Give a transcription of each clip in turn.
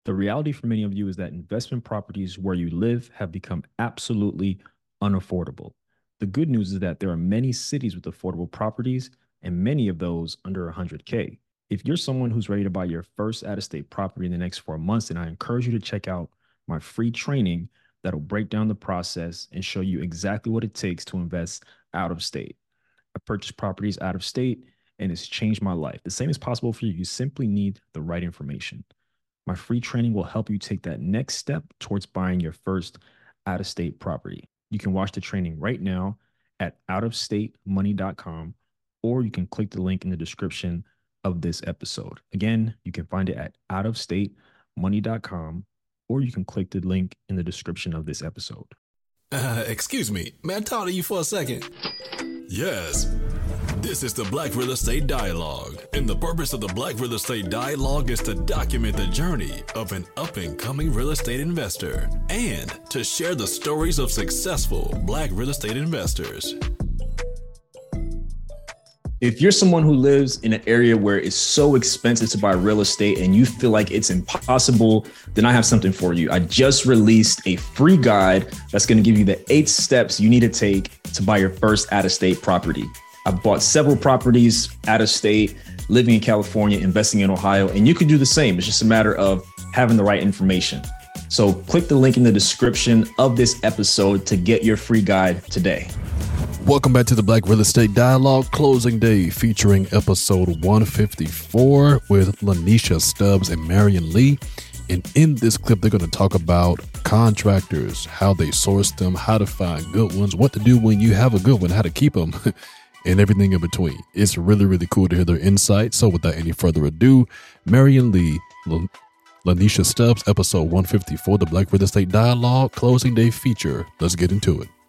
The reality for many of you is that investment properties where you live have become absolutely unaffordable. The good news is that there are many cities with affordable properties and many of those under 100K. If you're someone who's ready to buy your first out of state property in the next 4 months, then I encourage you to check out my free training that'll break down the process and show you exactly what it takes to invest out of state. I purchased properties out of state and it's changed my life. The same is possible for you. You simply need the right information. My free training will help you take that next step towards buying your first out of state property. You can watch the training right now at outofstatemoney.com, or you can click the link in the description of this episode. Again, you can find it at outofstatemoney.com, or you can click the link in the description of this episode. Excuse me, may I talk to you for a second? Yes. This is the Black Real Estate Dialogue, and the purpose of the Black Real Estate Dialogue is to document the journey of an up-and-coming real estate investor and to share the stories of successful Black real estate investors. If you're someone who lives in an area where it's so expensive to buy real estate and you feel like it's impossible, then I have something for you. I just released a free guide that's going to give you the 8 steps you need to take to buy your first out-of-state property. I bought several properties out of state, living in California, investing in Ohio, and you can do the same. It's just a matter of having the right information. So click the link in the description of this episode to get your free guide today. Welcome back to the Black Real Estate Dialogue Closing Day, featuring episode 154 with Lanisha Stubbs and Marion Lee. And in this clip, they're going to talk about contractors, how they source them, how to find good ones, what to do when you have a good one, how to keep them, and everything in between. It's really, really cool to hear their insight. So without any further ado, Marion Lee, Lanisha Stubbs, episode 154, the Black Real Estate Dialogue Closing Day feature. Let's get into it.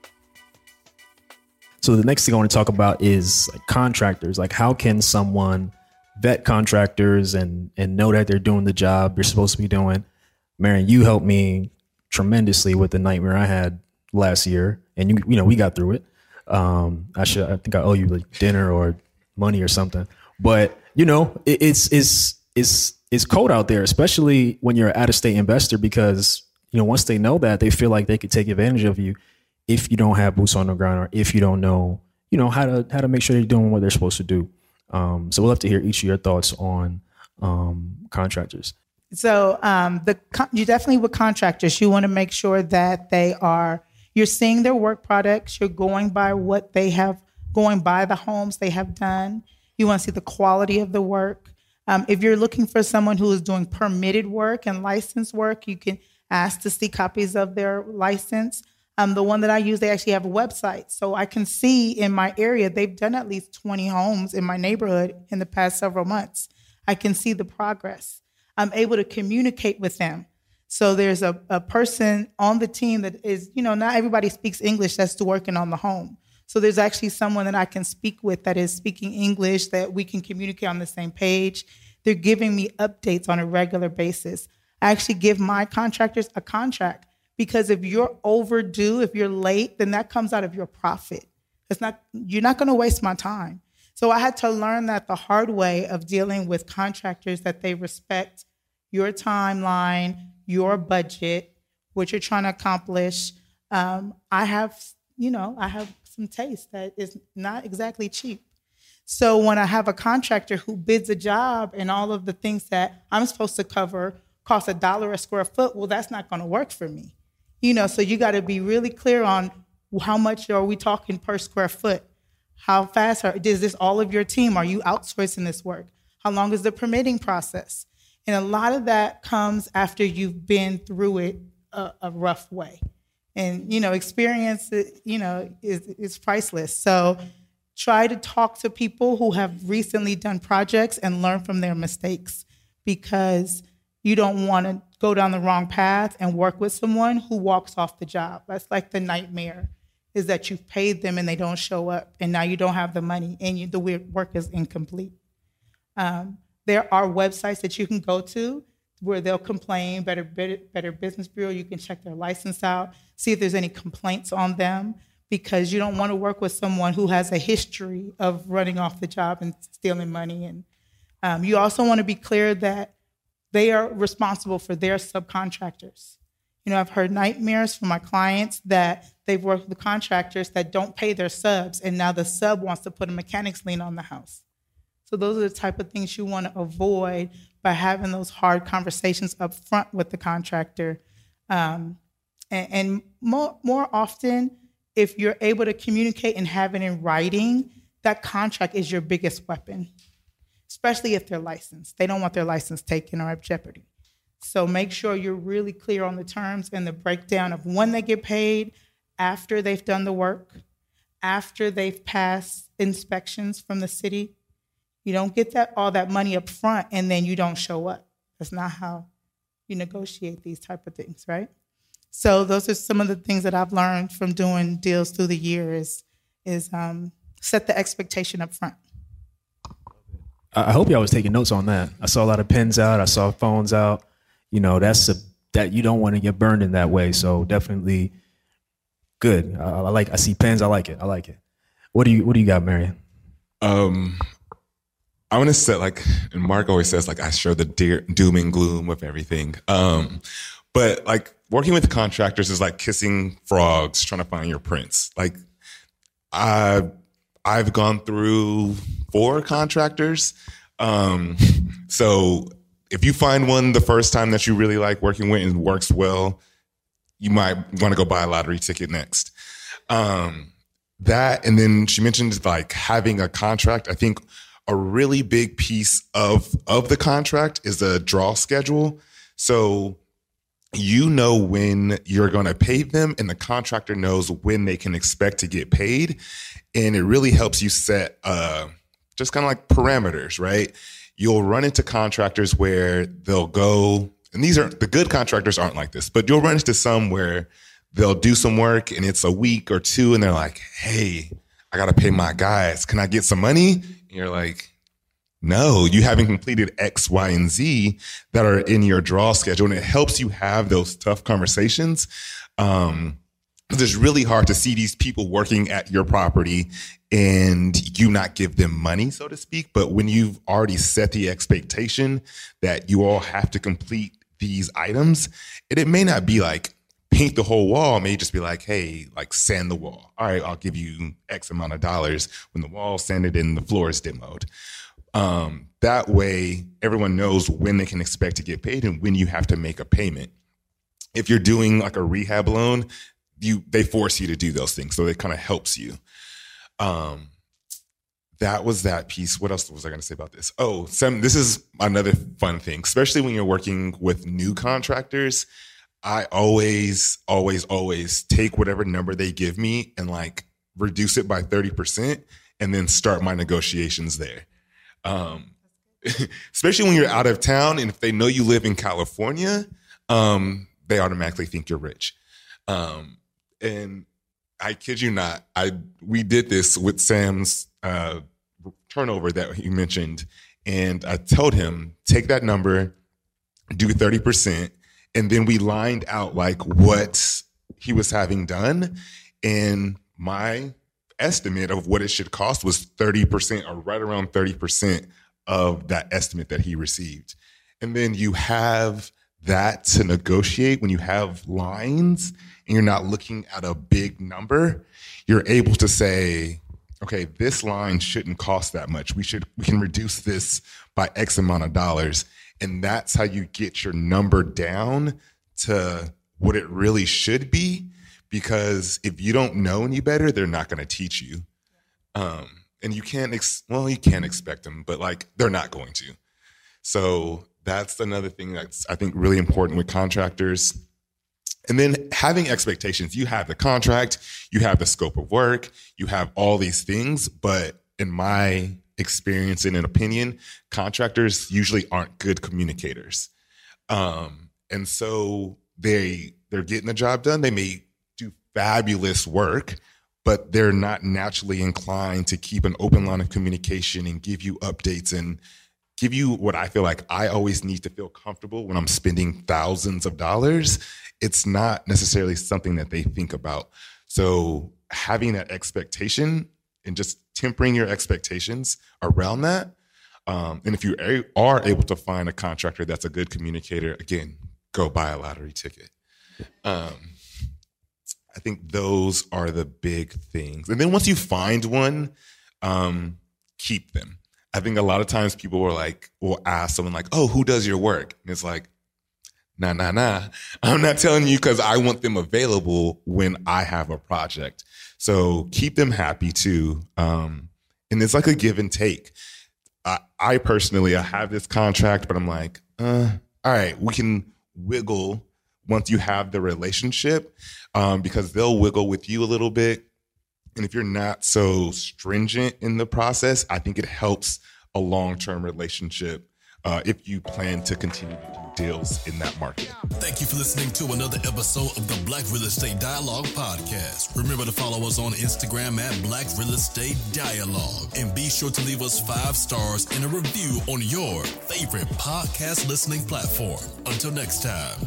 So the next thing I want to talk about is like contractors. Like, how can someone vet contractors and know that they're doing the job they're supposed to be doing? Marion, you helped me tremendously with the nightmare I had last year, and you know we got through it. I think I owe you like dinner or money or something. But you know, it's cold out there, especially when you're an out-of-state investor, because you know once they know that, they feel like they could take advantage of you if you don't have boots on the ground, or if you don't know, you know, how to make sure they're doing what they're supposed to do. So we'll have to hear each of your thoughts on contractors. So you definitely with contractors, you want to make sure that you're seeing their work products, you're going by what they have, going by the homes they have done. You want to see the quality of the work. If you're looking for someone who is doing permitted work and licensed work, you can ask to see copies of their license. The one that I use, they actually have a website. So I can see in my area, they've done at least 20 homes in my neighborhood in the past several months. I can see the progress. I'm able to communicate with them. So there's a person on the team that is, you know, not everybody speaks English that's working on the home. So there's actually someone that I can speak with that is speaking English, that we can communicate on the same page. They're giving me updates on a regular basis. I actually give my contractors a contract. Because if you're overdue, if you're late, then that comes out of your profit. You're not going to waste my time. So I had to learn that the hard way of dealing with contractors, that they respect your timeline, your budget, what you're trying to accomplish. I have some taste that is not exactly cheap. So when I have a contractor who bids a job and all of the things that I'm supposed to cover cost $1 a square foot, well, that's not going to work for me. You know, so you got to be really clear on how much are we talking per square foot? How fast is this all of your team? Are you outsourcing this work? How long is the permitting process? And a lot of that comes after you've been through it a rough way. And, you know, experience, you know, is priceless. So try to talk to people who have recently done projects and learn from their mistakes, because you don't want to go down the wrong path and work with someone who walks off the job. That's like the nightmare, is that you've paid them and they don't show up, and now you don't have the money and the work is incomplete. There are websites that you can go to where they'll complain, Better Business Bureau. You can check their license out, see if there's any complaints on them, because you don't want to work with someone who has a history of running off the job and stealing money. And you also want to be clear that they are responsible for their subcontractors. I've heard nightmares from my clients that they've worked with contractors that don't pay their subs, and now the sub wants to put a mechanic's lien on the house. So those are the type of things you want to avoid by having those hard conversations up front with the contractor. And more often, if you're able to communicate and have it in writing, that contract is your biggest weapon, especially if they're licensed. They don't want their license taken or at jeopardy. So make sure you're really clear on the terms and the breakdown of when they get paid, after they've done the work, after they've passed inspections from the city. You don't get all that money up front and then you don't show up. That's not how you negotiate these type of things, right? So those are some of the things that I've learned from doing deals through the years is set the expectation up front. I hope y'all was taking notes on that. I saw a lot of pens out. I saw phones out. That you don't want to get burned in that way. So definitely good. I see pens. I like it. What do you got, Marion? I want to set and Mark always says I show the doom and gloom of everything. But working with contractors is like kissing frogs, trying to find your prince. I've gone through 4 contractors. So if you find one the first time that you really like working with and works well, you might want to go buy a lottery ticket next. That, and then she mentioned having a contract. I think a really big piece of the contract is a draw schedule. So when you're going to pay them and the contractor knows when they can expect to get paid. And it really helps you set just kind of parameters, right? You'll run into contractors where they'll go, and the good contractors aren't like this, but you'll run into some where they'll do some work and it's a week or 2 and they're like, hey, I got to pay my guys. Can I get some money? And you're like, no, you haven't completed X, Y, and Z that are in your draw schedule. And it helps you have those tough conversations. It's really hard to see these people working at your property and you not give them money, so to speak. But when you've already set the expectation that you all have to complete these items, and it may not be paint the whole wall. It may just be hey, sand the wall. All right, I'll give you X amount of dollars when the wall's sanded and the floor is demoed. That way, everyone knows when they can expect to get paid and when you have to make a payment. If you're doing a rehab loan, they force you to do those things, so it kind of helps you. That was that piece. What else was I going to say about this? Oh, this is another fun thing, especially when you're working with new contractors. I always take whatever number they give me and reduce it by 30% and then start my negotiations there. Especially when you're out of town and if they know you live in California, they automatically think you're rich. And I kid you not, we did this with Sam's turnover that he mentioned, and I told him, take that number, do 30%, and then we lined out what he was having done, and my estimate of what it should cost was 30% or right around 30% of that estimate that he received. And then you have that to negotiate when you have lines and you're not looking at a big number. You're able to say, okay, this line shouldn't cost that much. We can reduce this by X amount of dollars. And that's how you get your number down to what it really should be. Because if you don't know any better, they're not going to teach you. And you can't, you can expect them, but they're not going to. So that's another thing that's, I think, really important with contractors. And then having expectations. You have the contract, you have the scope of work, you have all these things. But in my experience and an opinion, contractors usually aren't good communicators. And so they're getting the job done. They may do fabulous work, but they're not naturally inclined to keep an open line of communication and give you updates and give you what I feel like I always need to feel comfortable when I'm spending thousands of dollars. It's not necessarily something that they think about. So having that expectation and just tempering your expectations around that And if you are able to find a contractor that's a good communicator, again, go buy a lottery ticket. I think those are the big things. And then once you find one, keep them. I think a lot of times people will ask someone like, oh, who does your work? And it's like, nah. I'm not telling you because I want them available when I have a project. So keep them happy too. And it's like a give and take. I personally have this contract, but I'm like, all right, we can wiggle once you have the relationship, because they'll wiggle with you a little bit. And if you're not so stringent in the process, I think it helps a long-term relationship if you plan to continue to do deals in that market. Thank you for listening to another episode of the Black Real Estate Dialogue Podcast. Remember to follow us on Instagram at Black Real Estate Dialogue. And be sure to leave us 5 stars and a review on your favorite podcast listening platform. Until next time.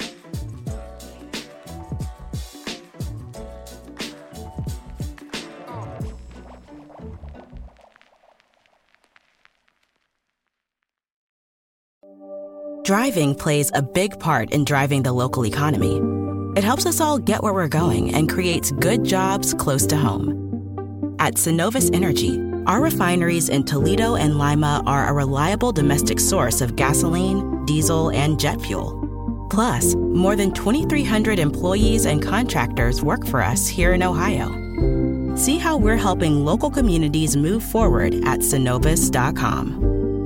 Driving plays a big part in driving the local economy. It helps us all get where we're going and creates good jobs close to home. At Synovus Energy, our refineries in Toledo and Lima are a reliable domestic source of gasoline, diesel, and jet fuel. Plus, more than 2,300 employees and contractors work for us here in Ohio. See how we're helping local communities move forward at Synovus.com.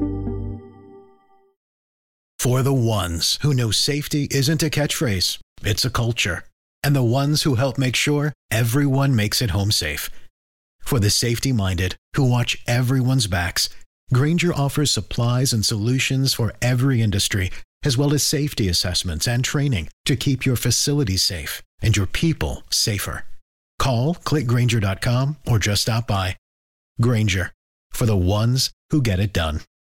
For the ones who know safety isn't a catchphrase, it's a culture. And the ones who help make sure everyone makes it home safe. For the safety-minded who watch everyone's backs, Grainger offers supplies and solutions for every industry, as well as safety assessments and training to keep your facilities safe and your people safer. Call, click Grainger.com, or just stop by. Grainger, for the ones who get it done.